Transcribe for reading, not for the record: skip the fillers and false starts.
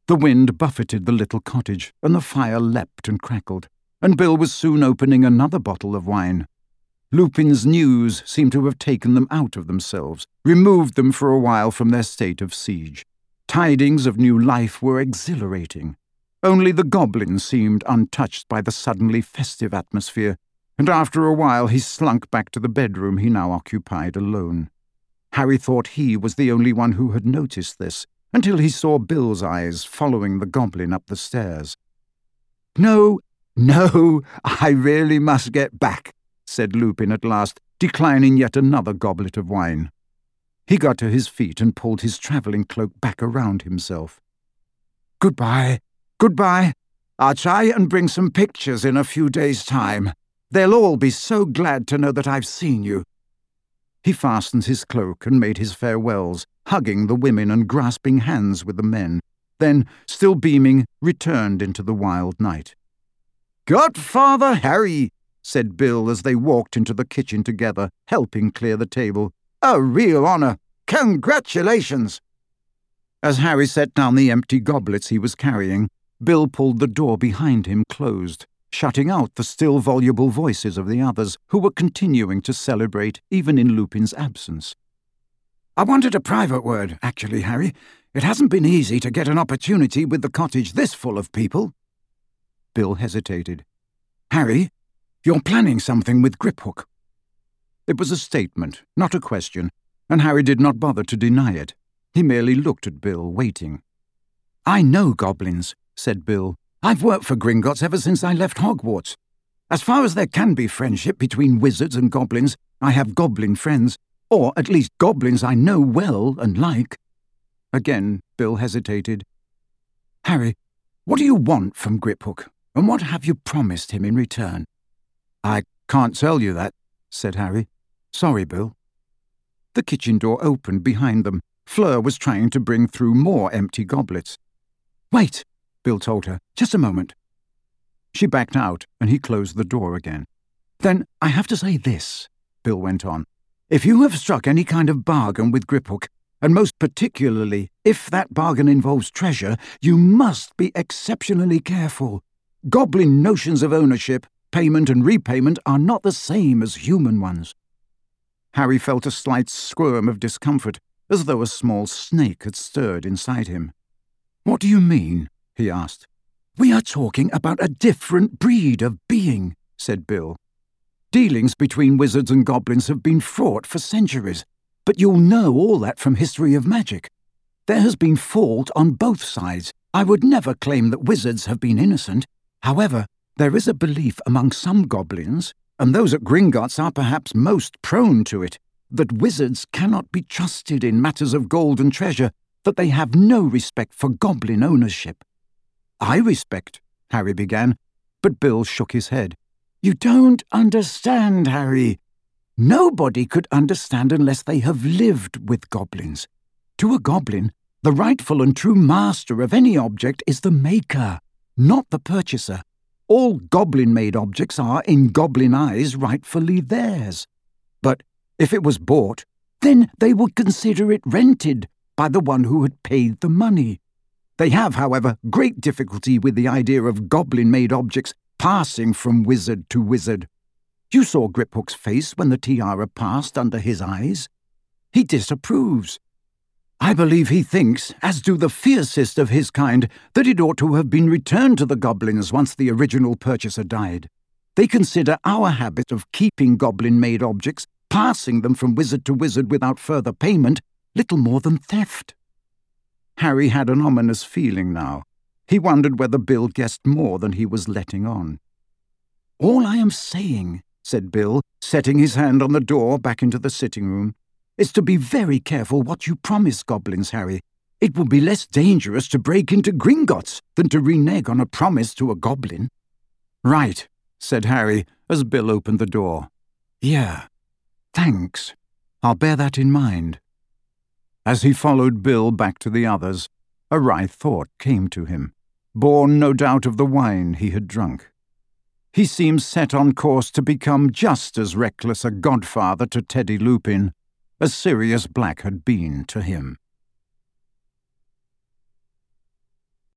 The wind buffeted the little cottage, and the fire leapt and crackled, and Bill was soon opening another bottle of wine. Lupin's news seemed to have taken them out of themselves, removed them for a while from their state of siege. Tidings of new life were exhilarating. Only the goblin seemed untouched by the suddenly festive atmosphere, and after a while he slunk back to the bedroom he now occupied alone. Harry thought he was the only one who had noticed this, until he saw Bill's eyes following the goblin up the stairs. "No, I really must get back," said Lupin at last, declining yet another goblet of wine. He got to his feet and pulled his travelling cloak back around himself. Goodbye. I'll try and bring some pictures in a few days' time. They'll all be so glad to know that I've seen you." He fastened his cloak and made his farewells, hugging the women and grasping hands with the men, then, still beaming, returned into the wild night. "Godfather Harry," said Bill as they walked into the kitchen together, helping clear the table. "A real honour. Congratulations." As Harry set down the empty goblets he was carrying, Bill pulled the door behind him closed, shutting out the still voluble voices of the others, who were continuing to celebrate even in Lupin's absence. "I wanted a private word, actually, Harry. It hasn't been easy to get an opportunity with the cottage this full of people." Bill hesitated. "Harry, you're planning something with Griphook." It was a statement, not a question, and Harry did not bother to deny it. He merely looked at Bill, waiting. "I know goblins," said Bill. "I've worked for Gringotts ever since I left Hogwarts. As far as there can be friendship between wizards and goblins, I have goblin friends, or at least goblins I know well and like." Again, Bill hesitated. "Harry, what do you want from Griphook, and what have you promised him in return?" "I can't tell you that," said Harry. "Sorry, Bill." The kitchen door opened behind them. Fleur was trying to bring through more empty goblets. "Wait," Bill told her. "Just a moment." She backed out, and he closed the door again. "Then I have to say this," Bill went on. "If you have struck any kind of bargain with Griphook, and most particularly if that bargain involves treasure, you must be exceptionally careful. Goblin notions of ownership, payment and repayment are not the same as human ones." Harry felt a slight squirm of discomfort, as though a small snake had stirred inside him. "What do you mean?" he asked. "We are talking about a different breed of being," said Bill. "Dealings between wizards and goblins have been fraught for centuries, but you'll know all that from history of magic. There has been fault on both sides. I would never claim that wizards have been innocent. However, there is a belief among some goblins, and those at Gringotts are perhaps most prone to it, that wizards cannot be trusted in matters of gold and treasure, that they have no respect for goblin ownership." "I respect," Harry began, but Bill shook his head. "You don't understand, Harry. Nobody could understand unless they have lived with goblins. To a goblin, the rightful and true master of any object is the maker, not the purchaser. All goblin-made objects are, in goblin eyes, rightfully theirs. But if it was bought, then they would consider it rented by the one who had paid the money. They have, however, great difficulty with the idea of goblin-made objects passing from wizard to wizard. You saw Griphook's face when the tiara passed under his eyes. He disapproves. I believe he thinks, as do the fiercest of his kind, that it ought to have been returned to the goblins once the original purchaser died. They consider our habit of keeping goblin-made objects, passing them from wizard to wizard without further payment, little more than theft." Harry had an ominous feeling now. He wondered whether Bill guessed more than he was letting on. "All I am saying," said Bill, setting his hand on the door back into the sitting room, "is to be very careful what you promise goblins, Harry. It will be less dangerous to break into Gringotts than to renege on a promise to a goblin." "Right," said Harry, as Bill opened the door. "Yeah, thanks. I'll bear that in mind." As he followed Bill back to the others, a wry thought came to him, born no doubt of the wine he had drunk. He seemed set on course to become just as reckless a godfather to Teddy Lupin as Sirius Black had been to him.